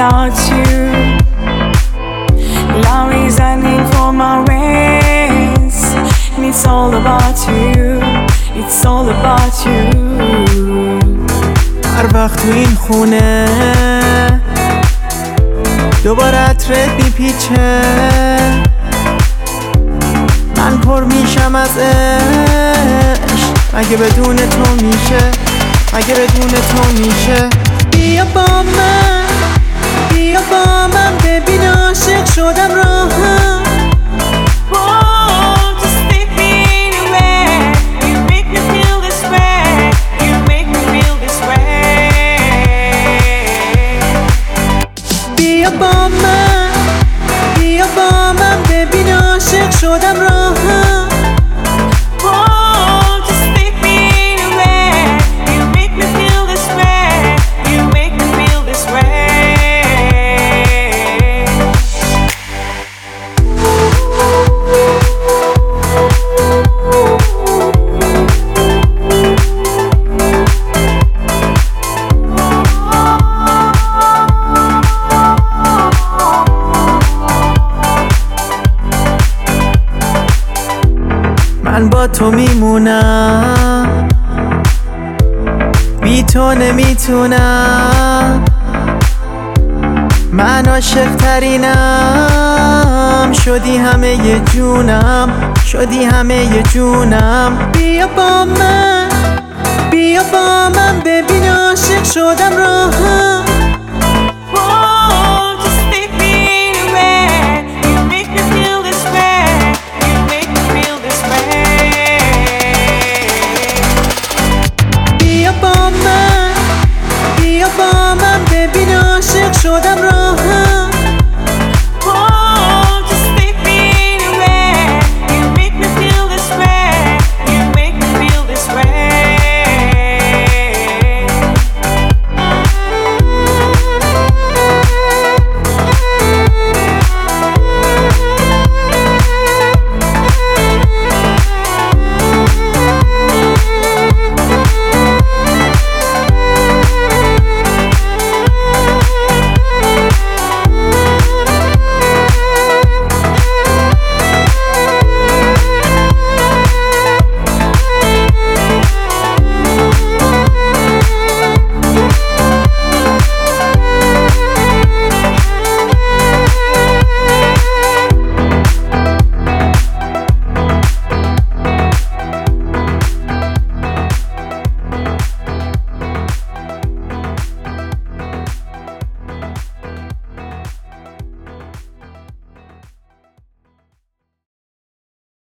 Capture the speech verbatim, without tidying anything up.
without you. Love is running for my veins, and it's all about you. It's all about you. هر وقت تو این خونه دوباره عطرت میپیچه، من پر میشم از عشق. اگه بدون تو میشه، اگه بدون تو میشه. بیا با من، بیا با من، ببین عاشق شدم راهم. بیا با من، بیا با من، ببین عاشق شدم راهم. من با تو میمونم، بی تو نمیتونم. من عاشق ترینم، شدی همه ی جونم، شدی همه ی جونم. بیا با من، بیا با من، ببین عاشق شدم راهم.